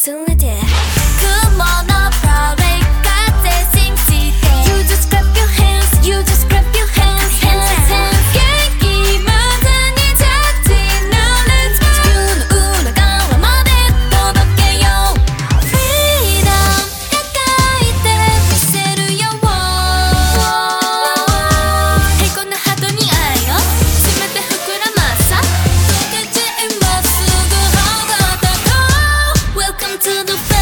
忘れて雲のプロレイ風信じて You just clap your hands, you just clap your hands, hands, hands 元気まずにジャッジ Now let's go 地球の裏側まで届けよう Freedom 描いてみせるよへこんだハートに愛を締めて膨らまさ溶けちまっすぐ羽ばたこう Welcome to the